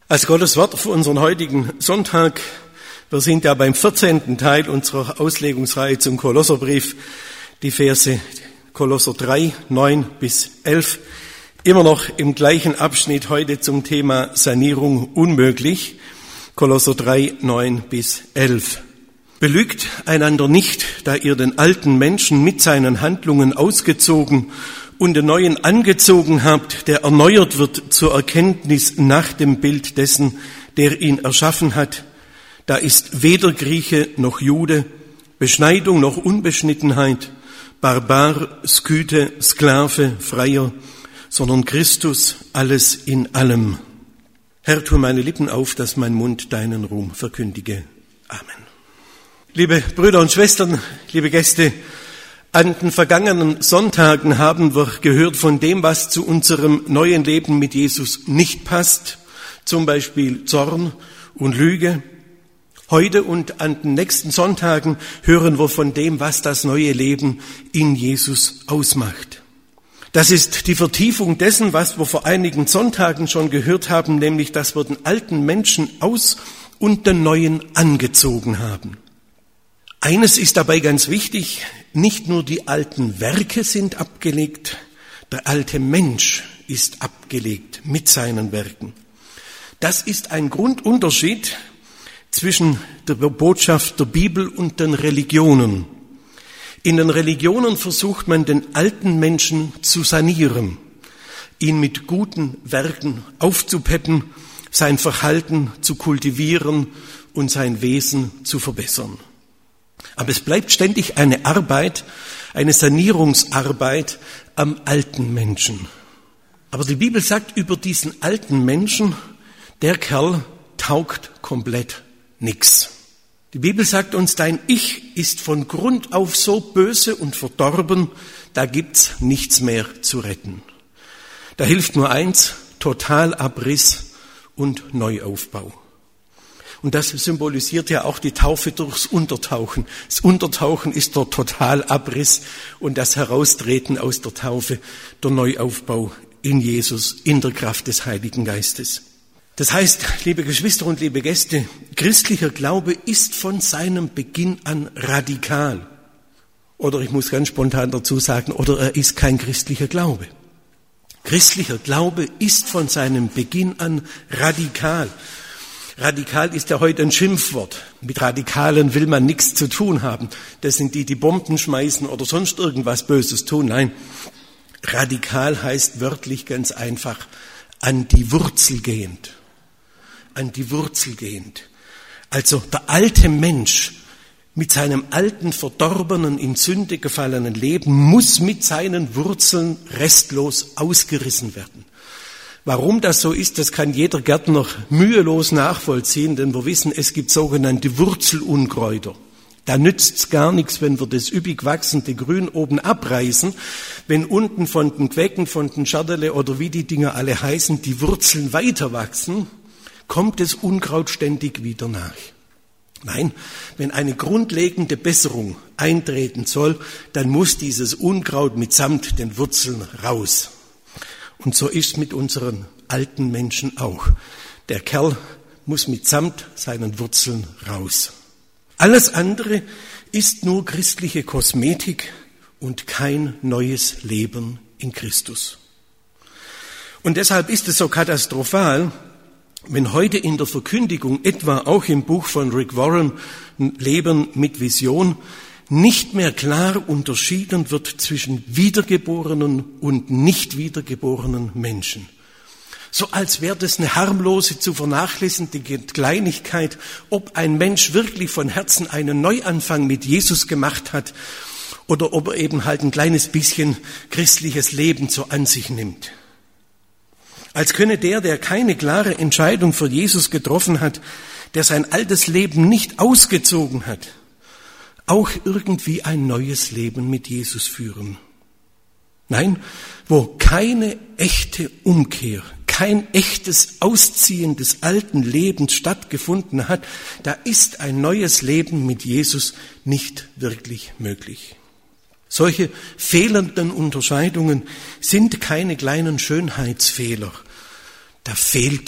Als Gottes Wort für unseren heutigen Sonntag, wir sind ja beim 14. Teil unserer Auslegungsreihe zum Kolosserbrief, die Verse Kolosser 3, 9 bis 11, immer noch im gleichen Abschnitt heute zum Thema Sanierung unmöglich, Kolosser 3, 9 bis 11. Belügt einander nicht, da ihr den alten Menschen mit seinen Handlungen ausgezogen und den neuen angezogen habt, der erneuert wird zur Erkenntnis nach dem Bild dessen, der ihn erschaffen hat. Da ist weder Grieche noch Jude, Beschneidung noch Unbeschnittenheit, Barbar, Skythe, Sklave, Freier, sondern Christus alles in allem. Herr, tu meine Lippen auf, dass mein Mund deinen Ruhm verkündige. Amen. Liebe Brüder und Schwestern, liebe Gäste, an den vergangenen Sonntagen haben wir gehört von dem, was zu unserem neuen Leben mit Jesus nicht passt, zum Beispiel Zorn und Lüge. Heute und an den nächsten Sonntagen hören wir von dem, was das neue Leben in Jesus ausmacht. Das ist die Vertiefung dessen, was wir vor einigen Sonntagen schon gehört haben, nämlich, dass wir den alten Menschen aus und den neuen angezogen haben. Eines ist dabei ganz wichtig, nicht nur die alten Werke sind abgelegt, der alte Mensch ist abgelegt mit seinen Werken. Das ist ein Grundunterschied zwischen der Botschaft der Bibel und den Religionen. In den Religionen versucht man, den alten Menschen zu sanieren, ihn mit guten Werken aufzupeppen, sein Verhalten zu kultivieren und sein Wesen zu verbessern. Aber es bleibt ständig eine Arbeit, eine Sanierungsarbeit am alten Menschen. Aber die Bibel sagt über diesen alten Menschen, der Kerl taugt komplett nichts. Die Bibel sagt uns, dein Ich ist von Grund auf so böse und verdorben, da gibt's nichts mehr zu retten. Da hilft nur eins, Totalabriss und Neuaufbau. Und das symbolisiert ja auch die Taufe durchs Untertauchen. Das Untertauchen ist der Totalabriss und das Heraustreten aus der Taufe, der Neuaufbau in Jesus, in der Kraft des Heiligen Geistes. Das heißt, liebe Geschwister und liebe Gäste, christlicher Glaube ist von seinem Beginn an radikal. Oder ich muss ganz spontan dazu sagen, oder er ist kein christlicher Glaube. Christlicher Glaube ist von seinem Beginn an radikal. Radikal ist ja heute ein Schimpfwort. Mit Radikalen will man nichts zu tun haben. Das sind die Bomben schmeißen oder sonst irgendwas Böses tun. Nein, radikal heißt wörtlich ganz einfach an die Wurzel gehend. An die Wurzel gehend. Also der alte Mensch mit seinem alten, verdorbenen, in Sünde gefallenen Leben muss mit seinen Wurzeln restlos ausgerissen werden. Warum das so ist, das kann jeder Gärtner mühelos nachvollziehen, denn wir wissen, es gibt sogenannte Wurzelunkräuter. Da nützt's gar nichts, wenn wir das üppig wachsende Grün oben abreißen, wenn unten von den Quecken, von den Schadele oder wie die Dinger alle heißen, die Wurzeln weiter wachsen, kommt das Unkraut ständig wieder nach. Nein, wenn eine grundlegende Besserung eintreten soll, dann muss dieses Unkraut mitsamt den Wurzeln raus. Und so ist mit unseren alten Menschen auch. Der Kerl muss mitsamt seinen Wurzeln raus. Alles andere ist nur christliche Kosmetik und kein neues Leben in Christus. Und deshalb ist es so katastrophal, wenn heute in der Verkündigung, etwa auch im Buch von Rick Warren, Leben mit Vision, nicht mehr klar unterschieden wird zwischen wiedergeborenen und nicht wiedergeborenen Menschen. So als wäre das eine harmlose, zu vernachlässigende Kleinigkeit, ob ein Mensch wirklich von Herzen einen Neuanfang mit Jesus gemacht hat oder ob er eben halt ein kleines bisschen christliches Leben so an sich nimmt. Als könne der keine klare Entscheidung für Jesus getroffen hat, der sein altes Leben nicht ausgezogen hat, auch irgendwie ein neues Leben mit Jesus führen. Nein, wo keine echte Umkehr, kein echtes Ausziehen des alten Lebens stattgefunden hat, da ist ein neues Leben mit Jesus nicht wirklich möglich. Solche fehlenden Unterscheidungen sind keine kleinen Schönheitsfehler. Da fehlt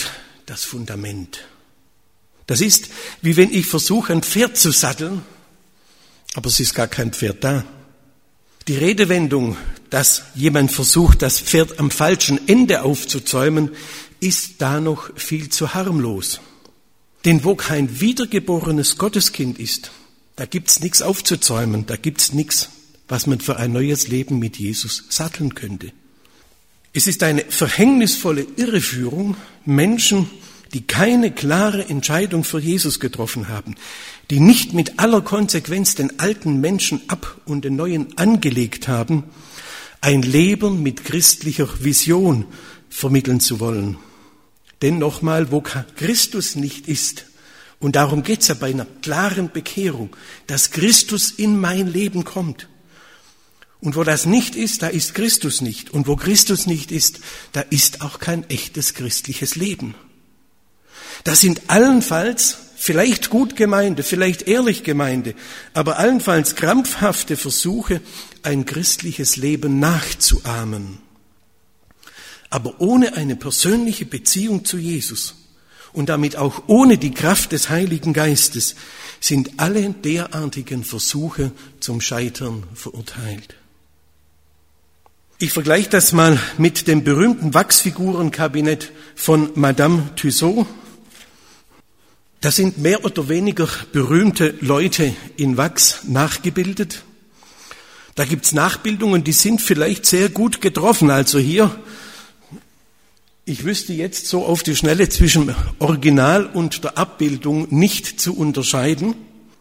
das Fundament. Das ist, wie wenn ich versuche, ein Pferd zu satteln, aber es ist gar kein Pferd da. Die Redewendung, dass jemand versucht, das Pferd am falschen Ende aufzuzäumen, ist da noch viel zu harmlos. Denn wo kein wiedergeborenes Gotteskind ist, da gibt's nichts aufzuzäumen, da gibt's nichts, was man für ein neues Leben mit Jesus satteln könnte. Es ist eine verhängnisvolle Irreführung, Menschen, die keine klare Entscheidung für Jesus getroffen haben, die nicht mit aller Konsequenz den alten Menschen ab und den neuen angelegt haben, ein Leben mit christlicher Vision vermitteln zu wollen. Denn nochmal, wo Christus nicht ist, und darum geht's ja bei einer klaren Bekehrung, dass Christus in mein Leben kommt. Und wo das nicht ist, da ist Christus nicht. Und wo Christus nicht ist, da ist auch kein echtes christliches Leben. Das sind allenfalls vielleicht gut gemeinte, vielleicht ehrlich gemeinte, aber allenfalls krampfhafte Versuche, ein christliches Leben nachzuahmen. Aber ohne eine persönliche Beziehung zu Jesus und damit auch ohne die Kraft des Heiligen Geistes sind alle derartigen Versuche zum Scheitern verurteilt. Ich vergleiche das mal mit dem berühmten Wachsfigurenkabinett von Madame Tussaud. Da sind mehr oder weniger berühmte Leute in Wachs nachgebildet. Da gibt's Nachbildungen, die sind vielleicht sehr gut getroffen. Also hier, ich wüsste jetzt so auf die Schnelle zwischen Original und der Abbildung nicht zu unterscheiden.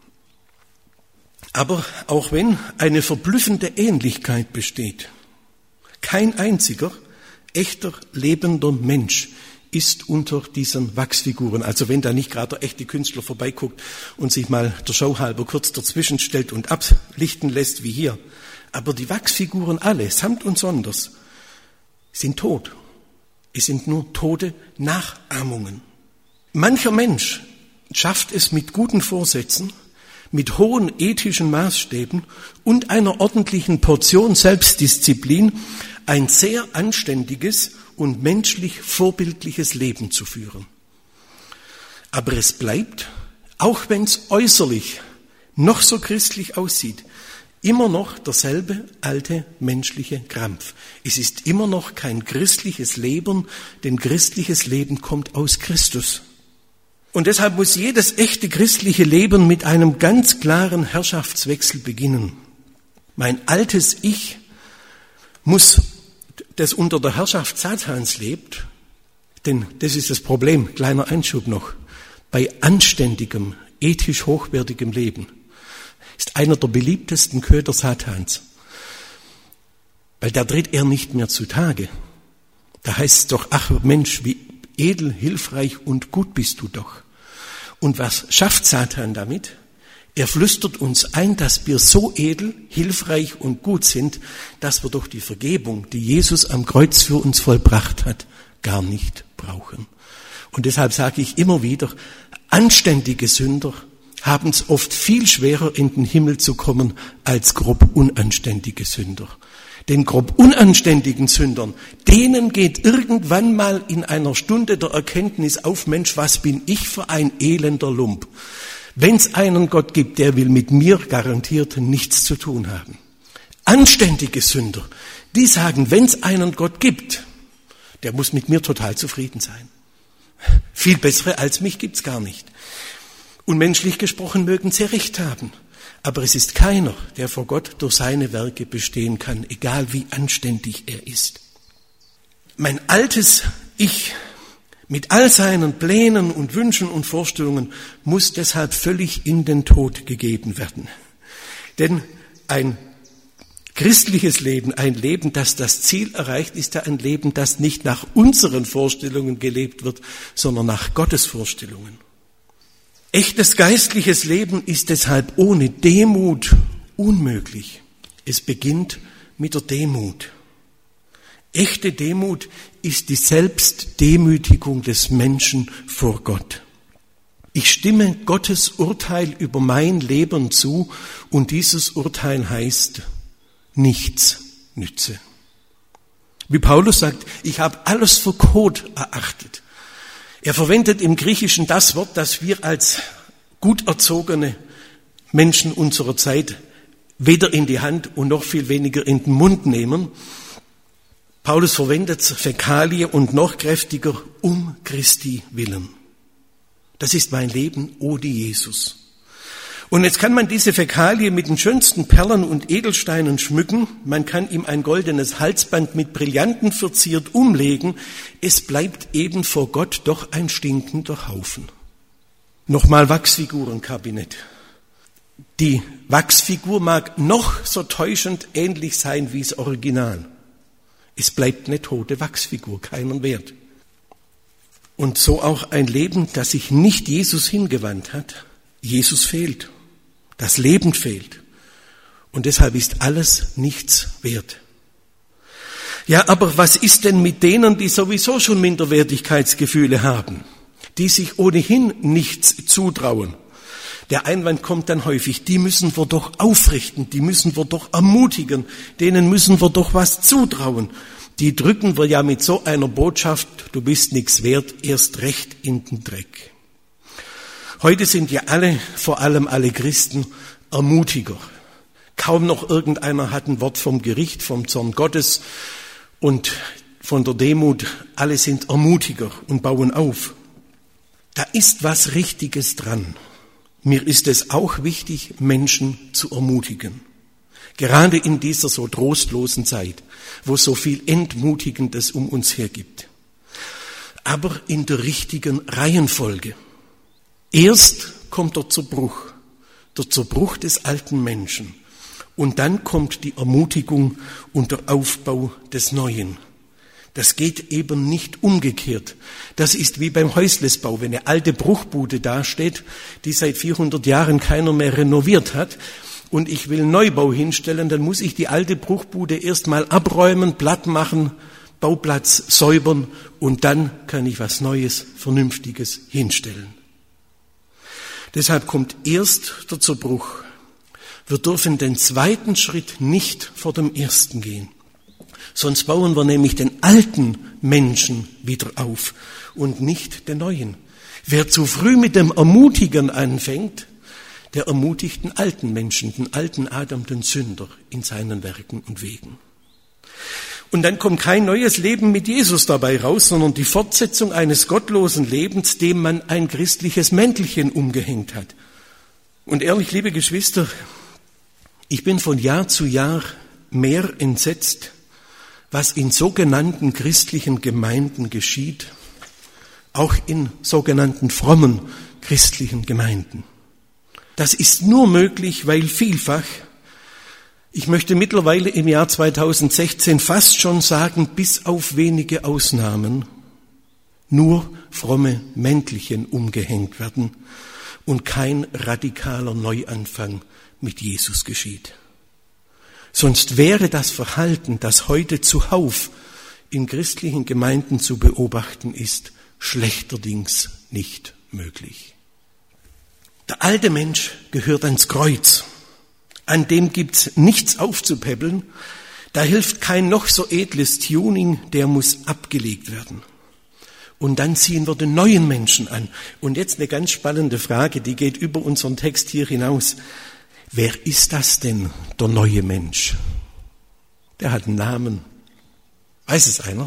Aber auch wenn eine verblüffende Ähnlichkeit besteht, kein einziger echter lebender Mensch ist unter diesen Wachsfiguren. Also wenn da nicht gerade der echte Künstler vorbeiguckt und sich mal der Schau halber kurz dazwischen stellt und ablichten lässt wie hier. Aber die Wachsfiguren alle, samt und sonders, sind tot. Es sind nur tote Nachahmungen. Mancher Mensch schafft es mit guten Vorsätzen, mit hohen ethischen Maßstäben und einer ordentlichen Portion Selbstdisziplin ein sehr anständiges und menschlich vorbildliches Leben zu führen. Aber es bleibt, auch wenn es äußerlich noch so christlich aussieht, immer noch derselbe alte menschliche Krampf. Es ist immer noch kein christliches Leben, denn christliches Leben kommt aus Christus. Und deshalb muss jedes echte christliche Leben mit einem ganz klaren Herrschaftswechsel beginnen. Mein altes Ich muss, das unter der Herrschaft Satans lebt, denn das ist das Problem, kleiner Einschub noch, bei anständigem, ethisch hochwertigem Leben ist einer der beliebtesten Köder Satans, weil da tritt er nicht mehr zutage. Da heißt es doch, ach Mensch, wie edel, hilfreich und gut bist du doch. Und was schafft Satan damit? Er flüstert uns ein, dass wir so edel, hilfreich und gut sind, dass wir doch die Vergebung, die Jesus am Kreuz für uns vollbracht hat, gar nicht brauchen. Und deshalb sage ich immer wieder, anständige Sünder haben es oft viel schwerer, in den Himmel zu kommen, als grob unanständige Sünder. Den grob unanständigen Sündern, denen geht irgendwann mal in einer Stunde der Erkenntnis auf, Mensch, was bin ich für ein elender Lump? Wenn es einen Gott gibt, der will mit mir garantiert nichts zu tun haben. Anständige Sünder, die sagen, wenn es einen Gott gibt, der muss mit mir total zufrieden sein. Viel bessere als mich gibt's gar nicht. Und menschlich gesprochen mögen sie recht haben. Aber es ist keiner, der vor Gott durch seine Werke bestehen kann, egal wie anständig er ist. Mein altes Ich mit all seinen Plänen und Wünschen und Vorstellungen muss deshalb völlig in den Tod gegeben werden. Denn ein christliches Leben, ein Leben, das das Ziel erreicht, ist ja ein Leben, das nicht nach unseren Vorstellungen gelebt wird, sondern nach Gottes Vorstellungen. Echtes geistliches Leben ist deshalb ohne Demut unmöglich. Es beginnt mit der Demut. Echte Demut ist die Selbstdemütigung des Menschen vor Gott. Ich stimme Gottes Urteil über mein Leben zu und dieses Urteil heißt, nichts nütze. Wie Paulus sagt, ich habe alles für Kot erachtet. Er verwendet im Griechischen das Wort, das wir als gut erzogene Menschen unserer Zeit weder in die Hand und noch viel weniger in den Mund nehmen. Paulus verwendet Fäkalie und noch kräftiger, um Christi willen. Das ist mein Leben ohne Jesus. Und jetzt kann man diese Fäkalie mit den schönsten Perlen und Edelsteinen schmücken. Man kann ihm ein goldenes Halsband mit Brillanten verziert umlegen. Es bleibt eben vor Gott doch ein stinkender Haufen. Nochmal Wachsfigurenkabinett. Die Wachsfigur mag noch so täuschend ähnlich sein wie das Original. Es bleibt eine tote Wachsfigur, keinen Wert. Und so auch ein Leben, das sich nicht Jesus hingewandt hat. Jesus fehlt. Das Leben fehlt. Und deshalb ist alles nichts wert. Ja, aber was ist denn mit denen, die sowieso schon Minderwertigkeitsgefühle haben, die sich ohnehin nichts zutrauen? Der Einwand kommt dann häufig, die müssen wir doch aufrichten, die müssen wir doch ermutigen, denen müssen wir doch was zutrauen. Die drücken wir ja mit so einer Botschaft, du bist nichts wert, erst recht in den Dreck. Heute sind ja alle, vor allem alle Christen, Ermutiger. Kaum noch irgendeiner hat ein Wort vom Gericht, vom Zorn Gottes und von der Demut. Alle sind Ermutiger und bauen auf. Da ist was Richtiges dran. Mir ist es auch wichtig, Menschen zu ermutigen. Gerade in dieser so trostlosen Zeit, wo es so viel Entmutigendes um uns her gibt. Aber in der richtigen Reihenfolge. Erst kommt der Zerbruch des alten Menschen. Und dann kommt die Ermutigung und der Aufbau des Neuen. Das geht eben nicht umgekehrt. Das ist wie beim Häuslesbau, wenn eine alte Bruchbude dasteht, die seit 400 Jahren keiner mehr renoviert hat, und ich will Neubau hinstellen, dann muss ich die alte Bruchbude erstmal abräumen, platt machen, Bauplatz säubern, und dann kann ich was Neues, Vernünftiges hinstellen. Deshalb kommt erst der Zerbruch. Wir dürfen den zweiten Schritt nicht vor dem ersten gehen. Sonst bauen wir nämlich den alten Menschen wieder auf und nicht den neuen. Wer zu früh mit dem Ermutigen anfängt, der ermutigt den alten Menschen, den alten Adam, den Sünder in seinen Werken und Wegen. Und dann kommt kein neues Leben mit Jesus dabei raus, sondern die Fortsetzung eines gottlosen Lebens, dem man ein christliches Mäntelchen umgehängt hat. Und ehrlich, liebe Geschwister, ich bin von Jahr zu Jahr mehr entsetzt, was in sogenannten christlichen Gemeinden geschieht, auch in sogenannten frommen christlichen Gemeinden. Das ist nur möglich, weil vielfach, ich möchte mittlerweile im Jahr 2016 fast schon sagen, bis auf wenige Ausnahmen, nur fromme Mäntelchen umgehängt werden und kein radikaler Neuanfang mit Jesus geschieht. Sonst wäre das Verhalten, das heute zuhauf in christlichen Gemeinden zu beobachten ist, schlechterdings nicht möglich. Der alte Mensch gehört ans Kreuz. An dem gibt's nichts aufzupäppeln. Da hilft kein noch so edles Tuning, der muss abgelegt werden. Und dann ziehen wir den neuen Menschen an. Und jetzt eine ganz spannende Frage, die geht über unseren Text hier hinaus. Wer ist das denn, der neue Mensch? Der hat einen Namen. Weiß es einer?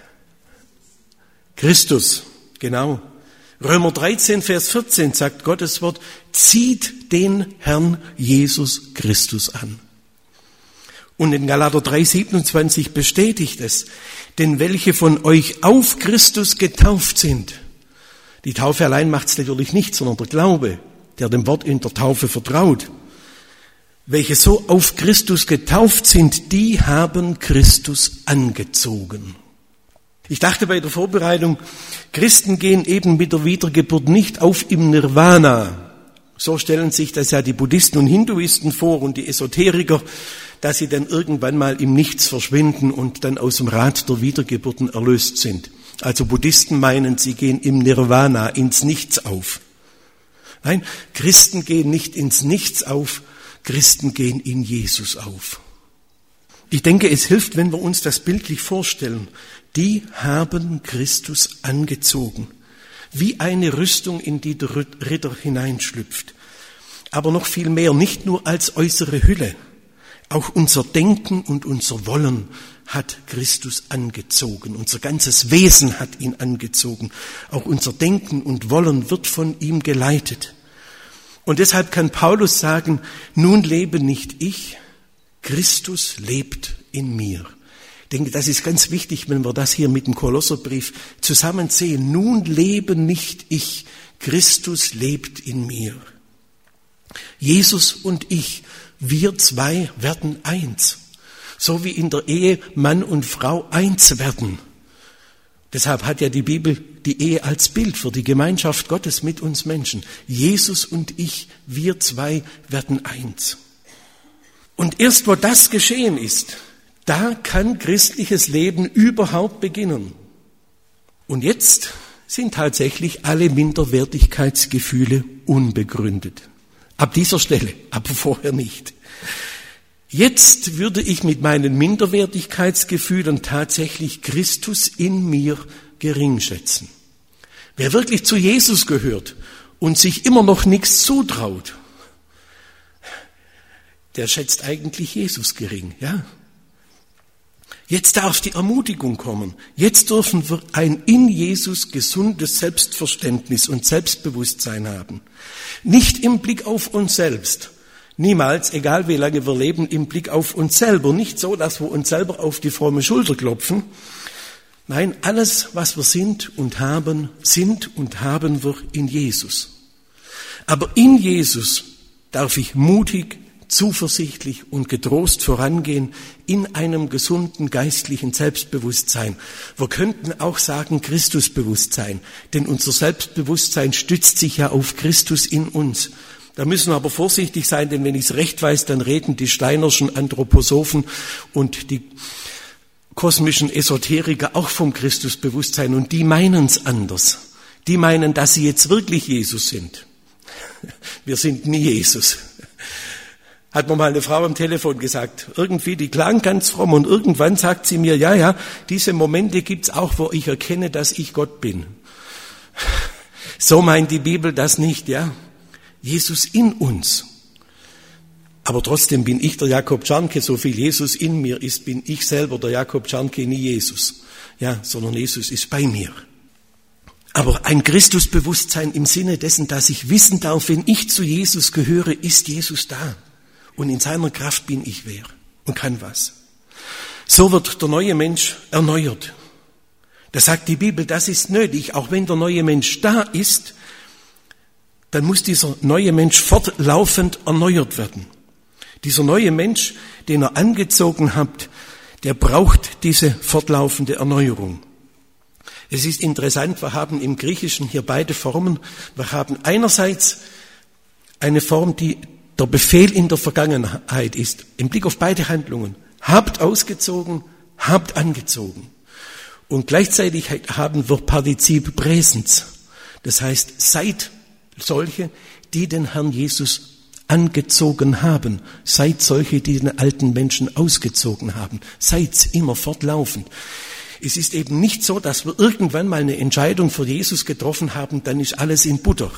Christus, genau. Römer 13, Vers 14 sagt Gottes Wort, zieht den Herrn Jesus Christus an. Und in Galater 3, 27 bestätigt es, denn welche von euch auf Christus getauft sind, die Taufe allein macht es natürlich nicht, sondern der Glaube, der dem Wort in der Taufe vertraut, welche so auf Christus getauft sind, die haben Christus angezogen. Ich dachte bei der Vorbereitung, Christen gehen eben mit der Wiedergeburt nicht auf im Nirvana. So stellen sich das ja die Buddhisten und Hinduisten vor und die Esoteriker, dass sie dann irgendwann mal im Nichts verschwinden und dann aus dem Rad der Wiedergeburten erlöst sind. Also Buddhisten meinen, sie gehen im Nirvana, ins Nichts auf. Nein, Christen gehen nicht ins Nichts auf, Christen gehen in Jesus auf. Ich denke, es hilft, wenn wir uns das bildlich vorstellen. Die haben Christus angezogen. wie eine Rüstung, in die der Ritter hineinschlüpft. Aber noch viel mehr, nicht nur als äußere Hülle. Auch unser Denken und unser Wollen hat Christus angezogen. Unser ganzes Wesen hat ihn angezogen. Auch unser Denken und Wollen wird von ihm geleitet. Und deshalb kann Paulus sagen, nun lebe nicht ich, Christus lebt in mir. Ich denke, das ist ganz wichtig, wenn wir das hier mit dem Kolosserbrief zusammen sehen. Nun lebe nicht ich, Christus lebt in mir. Jesus und ich, wir zwei werden eins. So wie in der Ehe Mann und Frau eins werden. Deshalb hat ja die Bibel die Ehe als Bild für die Gemeinschaft Gottes mit uns Menschen. Jesus und ich, wir zwei werden eins. Und erst wo das geschehen ist, da kann christliches Leben überhaupt beginnen. Und jetzt sind tatsächlich alle Minderwertigkeitsgefühle unbegründet. Ab dieser Stelle, aber vorher nicht. Jetzt würde ich mit meinen Minderwertigkeitsgefühlen tatsächlich Christus in mir gering schätzen. Wer wirklich zu Jesus gehört und sich immer noch nichts zutraut, der schätzt eigentlich Jesus gering, ja? Jetzt darf die Ermutigung kommen. Jetzt dürfen wir ein in Jesus gesundes Selbstverständnis und Selbstbewusstsein haben. Nicht im Blick auf uns selbst. Niemals, egal wie lange wir leben, im Blick auf uns selber. Nicht so, dass wir uns selber auf die fromme Schulter klopfen. Nein, alles, was wir sind und haben wir in Jesus. Aber in Jesus darf ich mutig, zuversichtlich und getrost vorangehen in einem gesunden geistlichen Selbstbewusstsein. Wir könnten auch sagen Christusbewusstsein, denn unser Selbstbewusstsein stützt sich ja auf Christus in uns. Da müssen wir aber vorsichtig sein, denn wenn ich es recht weiß, dann reden die steinerschen Anthroposophen und die kosmischen Esoteriker auch vom Christusbewusstsein und die meinen es anders. Die meinen, dass sie jetzt wirklich Jesus sind. Wir sind nie Jesus. Hat mir mal eine Frau am Telefon gesagt, irgendwie, die klang ganz fromm und irgendwann sagt sie mir, ja, diese Momente gibt's auch, wo ich erkenne, dass ich Gott bin. So meint die Bibel das nicht, ja. Jesus in uns. Aber trotzdem bin ich der Jakob Czarnke, so viel Jesus in mir ist, bin ich selber der Jakob Czarnke, nie Jesus. Ja, sondern Jesus ist bei mir. Aber ein Christusbewusstsein im Sinne dessen, dass ich wissen darf, wenn ich zu Jesus gehöre, ist Jesus da. Und in seiner Kraft bin ich wer und kann was. So wird der neue Mensch erneuert. Da sagt die Bibel, das ist nötig. Auch wenn der neue Mensch da ist, dann muss dieser neue Mensch fortlaufend erneuert werden. Dieser neue Mensch, den er angezogen hat, der braucht diese fortlaufende Erneuerung. Es ist interessant, wir haben im Griechischen hier beide Formen. Wir haben einerseits eine Form, die der Befehl in der Vergangenheit ist, im Blick auf beide Handlungen. Habt ausgezogen, habt angezogen. Und gleichzeitig haben wir Partizip Präsens. Das heißt, seid solche, die den Herrn Jesus angezogen haben. Seid solche, die den alten Menschen ausgezogen haben. Seid's immer fortlaufend. Es ist eben nicht so, dass wir irgendwann mal eine Entscheidung für Jesus getroffen haben, dann ist alles in Butter.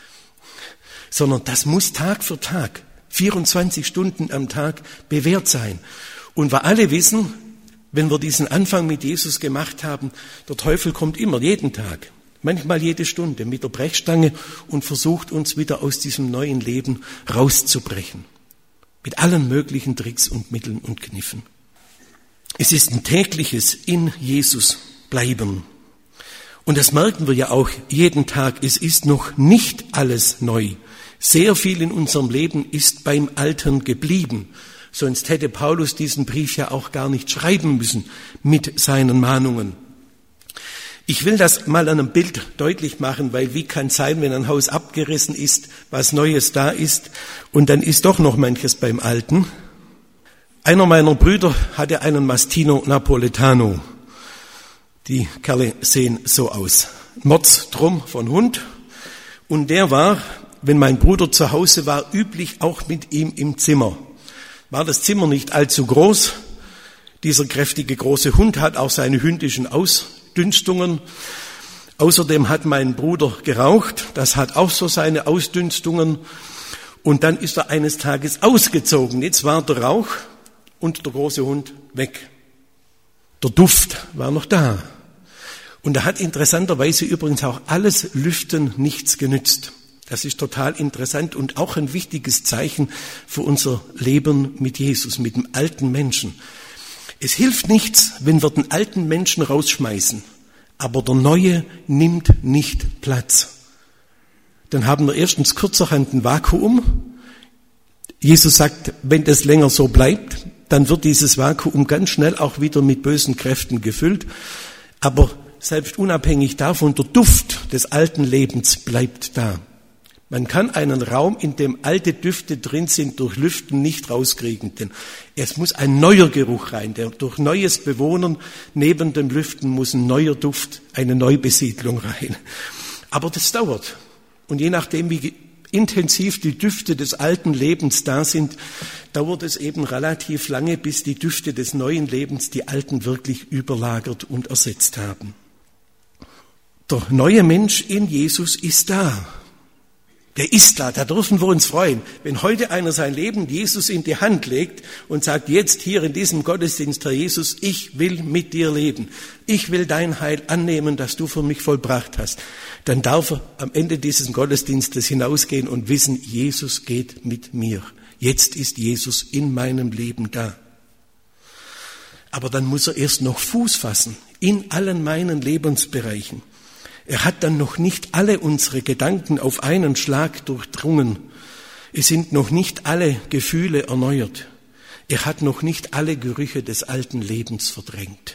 Sondern das muss Tag für Tag, 24 Stunden am Tag bewährt sein. Und wir alle wissen, wenn wir diesen Anfang mit Jesus gemacht haben, der Teufel kommt immer, jeden Tag, manchmal jede Stunde mit der Brechstange und versucht uns wieder aus diesem neuen Leben rauszubrechen. Mit allen möglichen Tricks und Mitteln und Kniffen. Es ist ein tägliches in Jesus bleiben. Und das merken wir ja auch jeden Tag. Es ist noch nicht alles neu. Sehr viel in unserem Leben ist beim Alten geblieben. Sonst hätte Paulus diesen Brief ja auch gar nicht schreiben müssen mit seinen Mahnungen. Ich will das mal an einem Bild deutlich machen, weil wie kann es sein, wenn ein Haus abgerissen ist, was Neues da ist und dann ist doch noch manches beim Alten. Einer meiner Brüder hatte einen Mastino Napoletano. Die Kerle sehen so aus. Mordstrom von Hund. Und der war, wenn mein Bruder zu Hause war, üblich auch mit ihm im Zimmer. War das Zimmer nicht allzu groß. Dieser kräftige große Hund hat auch seine hündischen Ausdünstungen. Außerdem hat mein Bruder geraucht, das hat auch so seine Ausdünstungen. Und dann ist er eines Tages ausgezogen. Jetzt war der Rauch und der große Hund weg. Der Duft war noch da. Und da hat interessanterweise übrigens auch alles Lüften nichts genützt. Das ist total interessant und auch ein wichtiges Zeichen für unser Leben mit Jesus, mit dem alten Menschen. Es hilft nichts, wenn wir den alten Menschen rausschmeißen, aber der Neue nimmt nicht Platz. Dann haben wir erstens kurzerhand ein Vakuum. Jesus sagt, wenn das länger so bleibt, dann wird dieses Vakuum ganz schnell auch wieder mit bösen Kräften gefüllt. Aber selbst unabhängig davon, der Duft des alten Lebens bleibt da. Man kann einen Raum, in dem alte Düfte drin sind, durch Lüften nicht rauskriegen, denn es muss ein neuer Geruch rein. Durch neues Bewohnen neben dem Lüften muss ein neuer Duft, eine Neubesiedlung rein. Aber das dauert. Und je nachdem, wie intensiv die Düfte des alten Lebens da sind, dauert es eben relativ lange, bis die Düfte des neuen Lebens die alten wirklich überlagert und ersetzt haben. Der neue Mensch in Jesus ist da. Der ist da, da dürfen wir uns freuen. Wenn heute einer sein Leben Jesus in die Hand legt und sagt, jetzt hier in diesem Gottesdienst, Herr Jesus, ich will mit dir leben. Ich will dein Heil annehmen, das du für mich vollbracht hast. Dann darf er am Ende dieses Gottesdienstes hinausgehen und wissen, Jesus geht mit mir. Jetzt ist Jesus in meinem Leben da. Aber dann muss er erst noch Fuß fassen in allen meinen Lebensbereichen. Er hat dann noch nicht alle unsere Gedanken auf einen Schlag durchdrungen. Es sind noch nicht alle Gefühle erneuert. Er hat noch nicht alle Gerüche des alten Lebens verdrängt.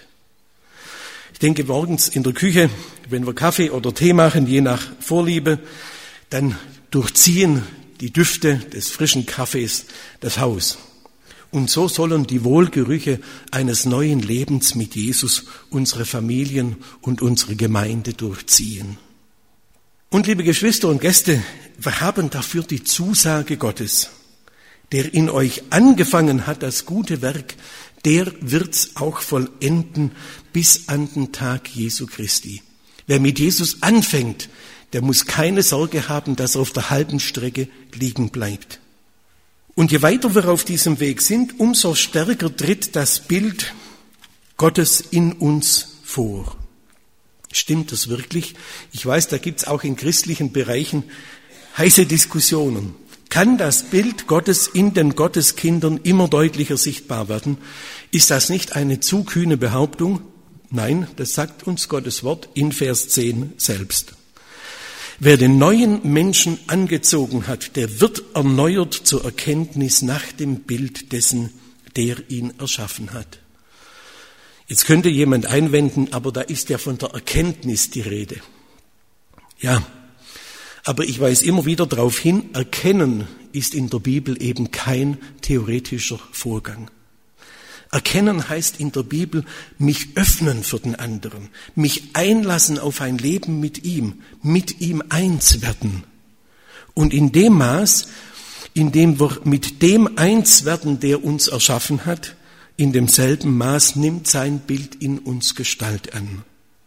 Ich denke, morgens in der Küche, wenn wir Kaffee oder Tee machen, je nach Vorliebe, dann durchziehen die Düfte des frischen Kaffees das Haus. Und so sollen die Wohlgerüche eines neuen Lebens mit Jesus unsere Familien und unsere Gemeinde durchziehen. Und liebe Geschwister und Gäste, wir haben dafür die Zusage Gottes. Der in euch angefangen hat das gute Werk, der wird's auch vollenden bis an den Tag Jesu Christi. Wer mit Jesus anfängt, der muss keine Sorge haben, dass er auf der halben Strecke liegen bleibt. Und je weiter wir auf diesem Weg sind, umso stärker tritt das Bild Gottes in uns vor. Stimmt das wirklich? Ich weiß, da gibt's auch in christlichen Bereichen heiße Diskussionen. Kann das Bild Gottes in den Gotteskindern immer deutlicher sichtbar werden? Ist das nicht eine zu kühne Behauptung? Nein, das sagt uns Gottes Wort in Vers 10 selbst. Wer den neuen Menschen angezogen hat, der wird erneuert zur Erkenntnis nach dem Bild dessen, der ihn erschaffen hat. Jetzt könnte jemand einwenden, aber da ist ja von der Erkenntnis die Rede. Ja, aber ich weise immer wieder darauf hin, Erkennen ist in der Bibel eben kein theoretischer Vorgang. Erkennen heißt in der Bibel, mich öffnen für den anderen, mich einlassen auf ein Leben mit ihm eins werden. Und in dem Maß, in dem wir mit dem eins werden, der uns erschaffen hat, in demselben Maß nimmt sein Bild in uns Gestalt an.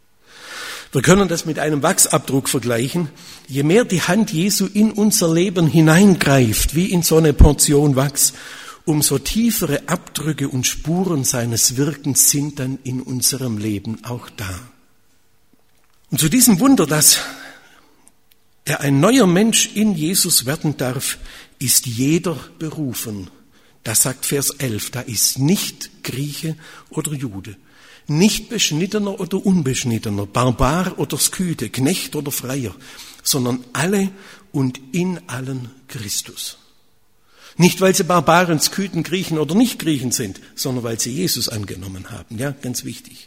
Wir können das mit einem Wachsabdruck vergleichen. Je mehr die Hand Jesu in unser Leben hineingreift, wie in so eine Portion Wachs, umso tiefere Abdrücke und Spuren seines Wirkens sind dann in unserem Leben auch da. Und zu diesem Wunder, dass er ein neuer Mensch in Jesus werden darf, ist jeder berufen. Das sagt Vers 11, da ist nicht Grieche oder Jude, nicht Beschnittener oder Unbeschnittener, Barbar oder Skythe, Knecht oder Freier, sondern alle und in allen Christus. Nicht, weil sie Barbaren, Skythen, Griechen oder nicht Griechen sind, sondern weil sie Jesus angenommen haben. Ja, ganz wichtig.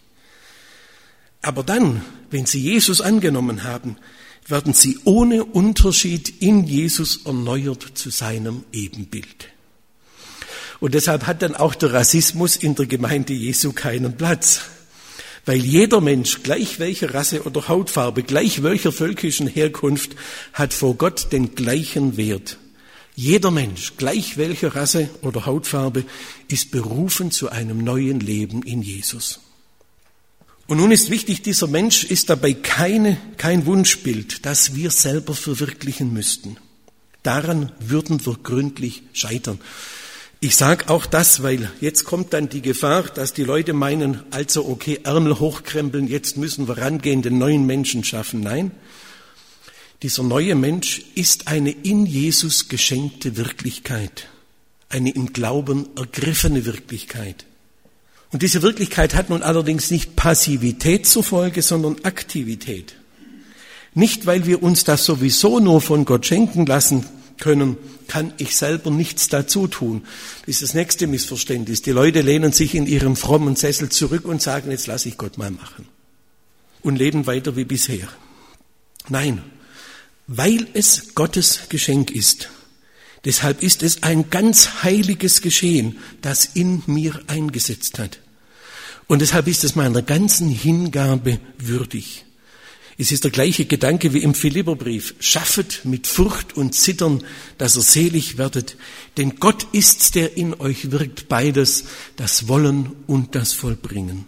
Aber dann, wenn sie Jesus angenommen haben, werden sie ohne Unterschied in Jesus erneuert zu seinem Ebenbild. Und deshalb hat dann auch der Rassismus in der Gemeinde Jesu keinen Platz. Weil jeder Mensch, gleich welcher Rasse oder Hautfarbe, gleich welcher völkischen Herkunft, hat vor Gott den gleichen Wert. Jeder Mensch, gleich welcher Rasse oder Hautfarbe, ist berufen zu einem neuen Leben in Jesus. Und nun ist wichtig, dieser Mensch ist dabei kein Wunschbild, das wir selber verwirklichen müssten. Daran würden wir gründlich scheitern. Ich sage auch das, weil jetzt kommt dann die Gefahr, dass die Leute meinen, also okay, Ärmel hochkrempeln, jetzt müssen wir rangehen, den neuen Menschen schaffen. Nein, dieser neue Mensch ist eine in Jesus geschenkte Wirklichkeit, eine im Glauben ergriffene Wirklichkeit. Und diese Wirklichkeit hat nun allerdings nicht Passivität zur Folge, sondern Aktivität. Nicht, weil wir uns das sowieso nur von Gott schenken lassen können, kann ich selber nichts dazu tun. Das ist das nächste Missverständnis. Die Leute lehnen sich in ihrem frommen Sessel zurück und sagen, jetzt lasse ich Gott mal machen. Und leben weiter wie bisher. Nein, weil es Gottes Geschenk ist. Deshalb ist es ein ganz heiliges Geschehen, das in mir eingesetzt hat. Und deshalb ist es meiner ganzen Hingabe würdig. Es ist der gleiche Gedanke wie im Philipperbrief. Schaffet mit Furcht und Zittern, dass ihr selig werdet. Denn Gott ist's, der in euch wirkt, beides, das Wollen und das Vollbringen.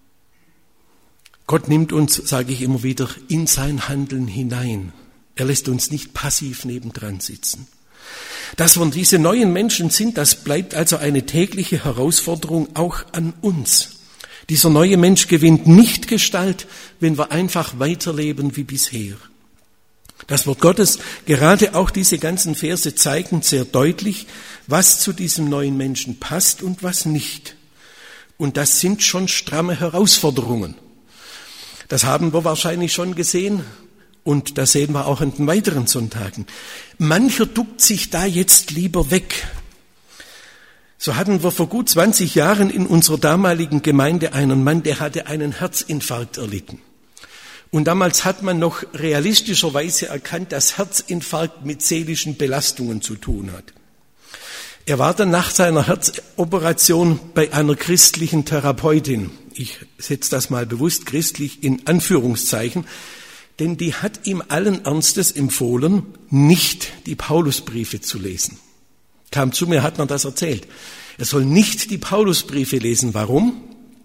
Gott nimmt uns, sage ich immer wieder, in sein Handeln hinein. Er lässt uns nicht passiv nebendran sitzen. Dass wir diese neuen Menschen sind, das bleibt also eine tägliche Herausforderung auch an uns. Dieser neue Mensch gewinnt nicht Gestalt, wenn wir einfach weiterleben wie bisher. Das Wort Gottes, gerade auch diese ganzen Verse zeigen sehr deutlich, was zu diesem neuen Menschen passt und was nicht. Und das sind schon stramme Herausforderungen. Das haben wir wahrscheinlich schon gesehen. Und das sehen wir auch an den weiteren Sonntagen. Mancher duckt sich da jetzt lieber weg. So hatten wir vor gut 20 Jahren in unserer damaligen Gemeinde einen Mann, der hatte einen Herzinfarkt erlitten. Und damals hat man noch realistischerweise erkannt, dass Herzinfarkt mit seelischen Belastungen zu tun hat. Er war dann nach seiner Herzoperation bei einer christlichen Therapeutin. Ich setze das mal bewusst christlich in Anführungszeichen. Denn die hat ihm allen Ernstes empfohlen, nicht die Paulusbriefe zu lesen. Kam zu mir, hat mir das erzählt. Er soll nicht die Paulusbriefe lesen. Warum?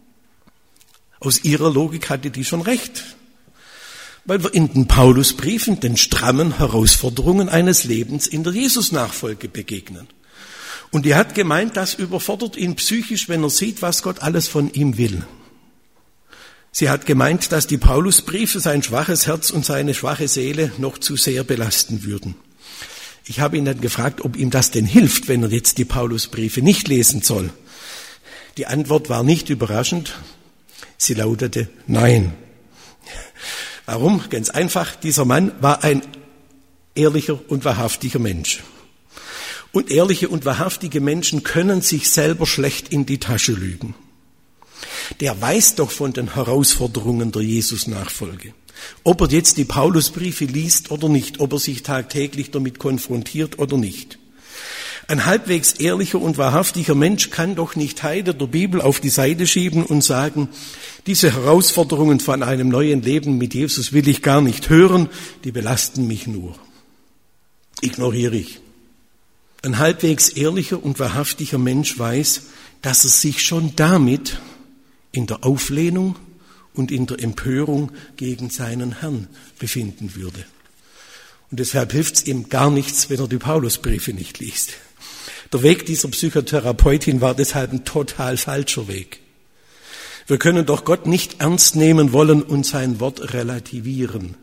Aus ihrer Logik hatte die schon recht. Weil wir in den Paulusbriefen den strammen Herausforderungen eines Lebens in der Jesusnachfolge begegnen. Und die hat gemeint, das überfordert ihn psychisch, wenn er sieht, was Gott alles von ihm will. Sie hat gemeint, dass die Paulusbriefe sein schwaches Herz und seine schwache Seele noch zu sehr belasten würden. Ich habe ihn dann gefragt, ob ihm das denn hilft, wenn er jetzt die Paulusbriefe nicht lesen soll. Die Antwort war nicht überraschend. Sie lautete Nein. Warum? Ganz einfach, dieser Mann war ein ehrlicher und wahrhaftiger Mensch. Und ehrliche und wahrhaftige Menschen können sich selber schlecht in die Tasche lügen. Der weiß doch von den Herausforderungen der Jesus-Nachfolge. Ob er jetzt die Paulusbriefe liest oder nicht, ob er sich tagtäglich damit konfrontiert oder nicht. Ein halbwegs ehrlicher und wahrhaftiger Mensch kann doch nicht Teile der Bibel auf die Seite schieben und sagen, diese Herausforderungen von einem neuen Leben mit Jesus will ich gar nicht hören, die belasten mich nur. Ignoriere ich. Ein halbwegs ehrlicher und wahrhaftiger Mensch weiß, dass er sich schon damit in der Auflehnung und in der Empörung gegen seinen Herrn befinden würde. Und deshalb hilft es ihm gar nichts, wenn er die Paulusbriefe nicht liest. Der Weg dieser Psychotherapeutin war deshalb ein total falscher Weg. Wir können doch Gott nicht ernst nehmen wollen und sein Wort relativieren.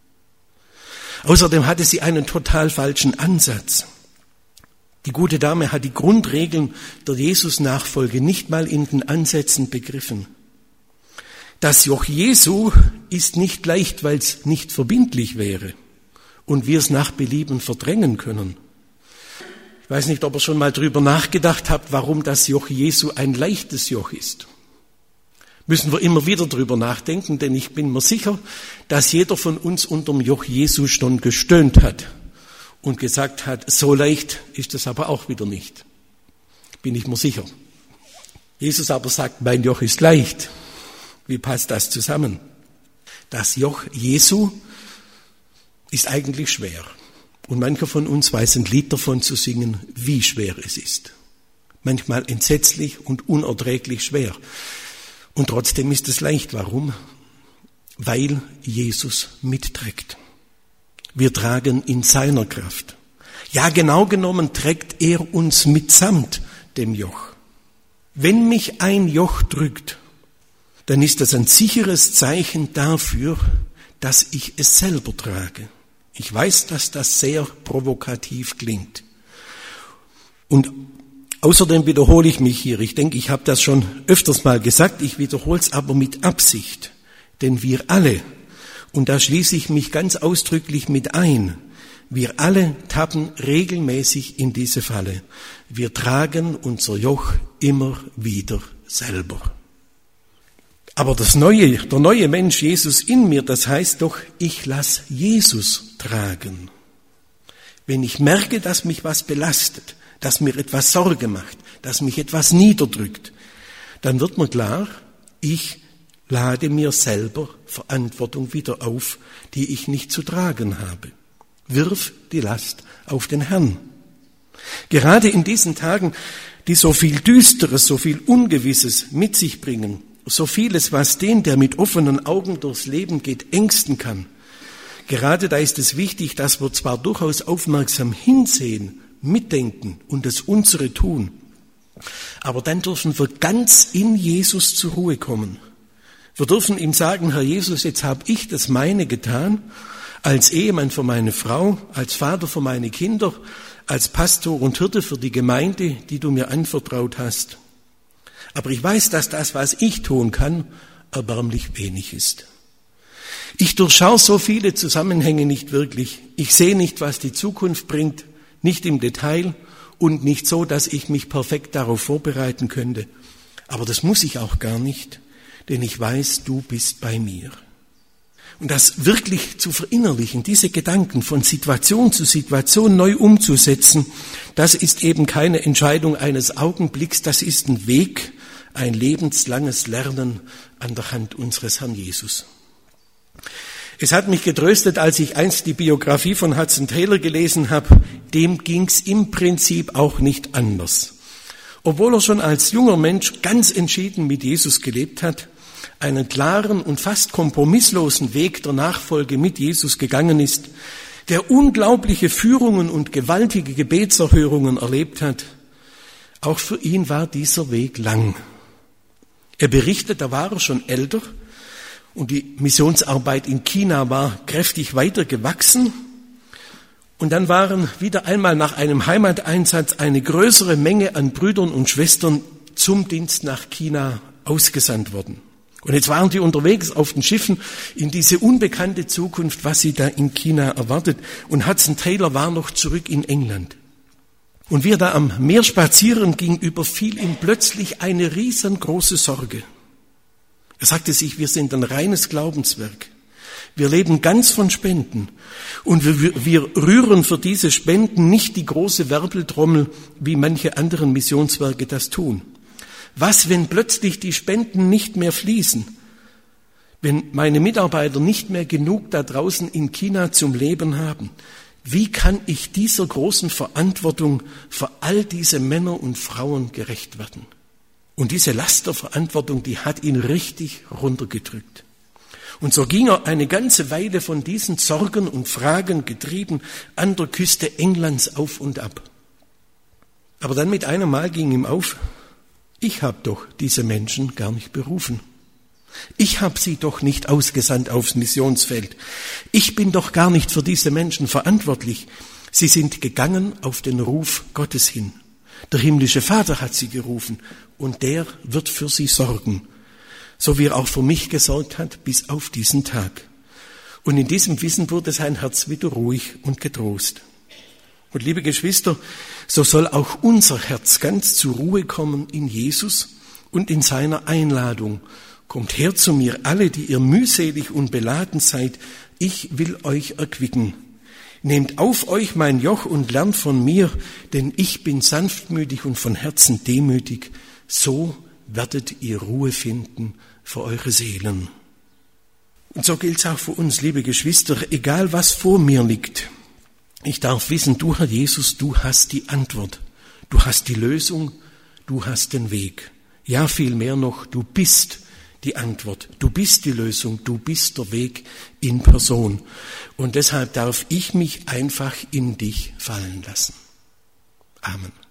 Außerdem hatte sie einen total falschen Ansatz. Die gute Dame hat die Grundregeln der Jesus-Nachfolge nicht mal in den Ansätzen begriffen. Das Joch Jesu ist nicht leicht, weil es nicht verbindlich wäre und wir es nach Belieben verdrängen können. Ich weiß nicht, ob ihr schon mal drüber nachgedacht habt, warum das Joch Jesu ein leichtes Joch ist. Müssen wir immer wieder drüber nachdenken, denn ich bin mir sicher, dass jeder von uns unterm Joch Jesu schon gestöhnt hat und gesagt hat, so leicht ist es aber auch wieder nicht. Bin ich mir sicher. Jesus aber sagt, mein Joch ist leicht. Wie passt das zusammen? Das Joch Jesu ist eigentlich schwer. Und mancher von uns weiß ein Lied davon zu singen, wie schwer es ist. Manchmal entsetzlich und unerträglich schwer. Und trotzdem ist es leicht. Warum? Weil Jesus mitträgt. Wir tragen in seiner Kraft. Ja, genau genommen trägt er uns mitsamt dem Joch. Wenn mich ein Joch drückt, dann ist das ein sicheres Zeichen dafür, dass ich es selber trage. Ich weiß, dass das sehr provokativ klingt. Und außerdem wiederhole ich mich hier. Ich denke, ich habe das schon öfters mal gesagt, ich wiederhole es aber mit Absicht. Denn wir alle, und da schließe ich mich ganz ausdrücklich mit ein, wir alle tappen regelmäßig in diese Falle. Wir tragen unser Joch immer wieder selber. Aber der neue Mensch Jesus in mir, das heißt doch, ich lasse Jesus tragen. Wenn ich merke, dass mich was belastet, dass mir etwas Sorge macht, dass mich etwas niederdrückt, dann wird mir klar, ich lade mir selber Verantwortung wieder auf, die ich nicht zu tragen habe. Wirf die Last auf den Herrn. Gerade in diesen Tagen, die so viel Düsteres, so viel Ungewisses mit sich bringen, so vieles, was den, der mit offenen Augen durchs Leben geht, ängsten kann. Gerade da ist es wichtig, dass wir zwar durchaus aufmerksam hinsehen, mitdenken und das Unsere tun, aber dann dürfen wir ganz in Jesus zur Ruhe kommen. Wir dürfen ihm sagen, Herr Jesus, jetzt habe ich das meine getan, als Ehemann für meine Frau, als Vater für meine Kinder, als Pastor und Hirte für die Gemeinde, die du mir anvertraut hast. Aber ich weiß, dass das, was ich tun kann, erbärmlich wenig ist. Ich durchschaue so viele Zusammenhänge nicht wirklich. Ich sehe nicht, was die Zukunft bringt, nicht im Detail und nicht so, dass ich mich perfekt darauf vorbereiten könnte. Aber das muss ich auch gar nicht, denn ich weiß, du bist bei mir. Und das wirklich zu verinnerlichen, diese Gedanken von Situation zu Situation neu umzusetzen, das ist eben keine Entscheidung eines Augenblicks, das ist ein Weg, ein lebenslanges Lernen an der Hand unseres Herrn Jesus. Es hat mich getröstet, als ich einst die Biografie von Hudson Taylor gelesen habe, dem ging's im Prinzip auch nicht anders. Obwohl er schon als junger Mensch ganz entschieden mit Jesus gelebt hat, einen klaren und fast kompromisslosen Weg der Nachfolge mit Jesus gegangen ist, der unglaubliche Führungen und gewaltige Gebetserhörungen erlebt hat, auch für ihn war dieser Weg lang. Er berichtet, da war er schon älter und die Missionsarbeit in China war kräftig weiter gewachsen. Und dann waren wieder einmal nach einem Heimateinsatz eine größere Menge an Brüdern und Schwestern zum Dienst nach China ausgesandt worden. Und jetzt waren die unterwegs auf den Schiffen in diese unbekannte Zukunft, was sie da in China erwartet. Und Hudson Taylor war noch zurück in England. Und wie er da am Meer spazieren ging, überfiel ihn plötzlich eine riesengroße Sorge. Er sagte sich, wir sind ein reines Glaubenswerk. Wir leben ganz von Spenden. Und wir rühren für diese Spenden nicht die große Wirbeltrommel, wie manche anderen Missionswerke das tun. Was, wenn plötzlich die Spenden nicht mehr fließen? Wenn meine Mitarbeiter nicht mehr genug da draußen in China zum Leben haben? Wie kann ich dieser großen Verantwortung für all diese Männer und Frauen gerecht werden? Und diese Last der Verantwortung, die hat ihn richtig runtergedrückt. Und so ging er eine ganze Weile von diesen Sorgen und Fragen getrieben an der Küste Englands auf und ab. Aber dann mit einem Mal ging ihm auf, ich habe doch diese Menschen gar nicht berufen. Ich habe sie doch nicht ausgesandt aufs Missionsfeld. Ich bin doch gar nicht für diese Menschen verantwortlich. Sie sind gegangen auf den Ruf Gottes hin. Der himmlische Vater hat sie gerufen und der wird für sie sorgen, so wie er auch für mich gesorgt hat bis auf diesen Tag. Und in diesem Wissen wurde sein Herz wieder ruhig und getrost. Und liebe Geschwister, so soll auch unser Herz ganz zur Ruhe kommen in Jesus und in seiner Einladung. Kommt her zu mir, alle, die ihr mühselig und beladen seid, ich will euch erquicken. Nehmt auf euch mein Joch und lernt von mir, denn ich bin sanftmütig und von Herzen demütig. So werdet ihr Ruhe finden für eure Seelen. Und so gilt es auch für uns, liebe Geschwister, egal was vor mir liegt. Ich darf wissen, du, Herr Jesus, du hast die Antwort. Du hast die Lösung, du hast den Weg. Ja, viel mehr noch, du bist die Antwort. Du bist die Lösung, du bist der Weg in Person. Und deshalb darf ich mich einfach in dich fallen lassen. Amen.